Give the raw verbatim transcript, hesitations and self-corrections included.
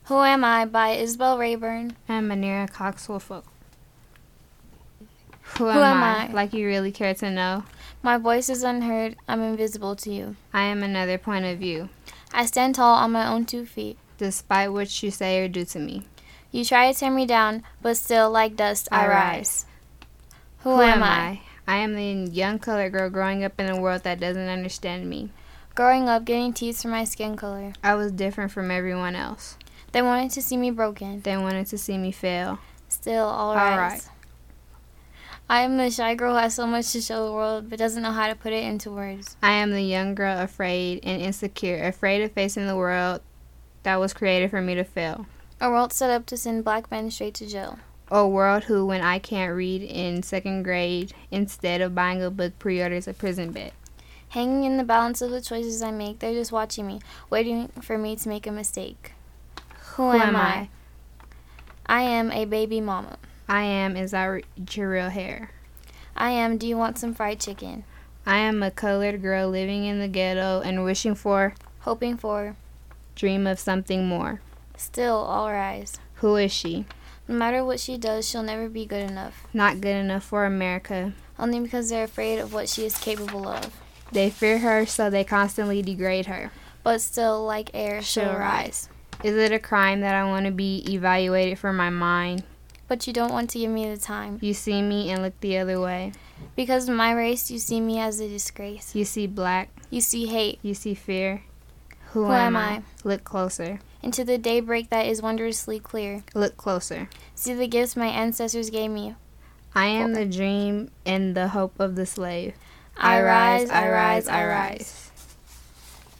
Who Am I by Isabel Rayburn and Manira Cox-Woolfolk. Who, Who am, am I? I? Like you really care to know? My voice is unheard, I'm invisible to you. I am another point of view, I stand tall on my own two feet. despite what you say or do to me. You try to tear me down, but still, like dust, I, I rise. Who, Who am, am I? I? I am the young colored girl growing up in a world that doesn't understand me. Growing up, getting teased for my skin color. I was different from everyone else. They wanted to see me broken. They wanted to see me fail. Still, all All rise. right. I am the shy girl who has so much to show the world, but doesn't know how to put it into words. I am the young girl afraid and insecure, afraid of facing the world that was created for me to fail. A world set up to send black men straight to jail. A world who, when I can't read in second grade, instead of buying a book, pre-orders a prison bed. Hanging in the balance of the choices I make, they're just watching me, waiting for me to make a mistake. Who, Who am, am I? I? I am a baby mama. I am, is that your real hair? I am, do you want some fried chicken? I am a colored girl living in the ghetto and wishing for, Hoping for, dream of something more. still, all rise. Who is she? No matter what she does, she'll never be good enough. Not good enough for America. Only because they're afraid of what she is capable of. They fear her, so they constantly degrade her. But still, like air, she'll She'll rise. Is it a crime that I want to be evaluated for my mind? But you don't want to give me the time. You see me and look the other way. Because of my race, you see me as a disgrace. You see black. You see hate. You see fear. Who, Who am am I? I? Look closer. Into the daybreak that is wondrously clear. Look closer. See the gifts my ancestors gave me. I am the dream and the hope of the slave. I rise, I rise, I rise.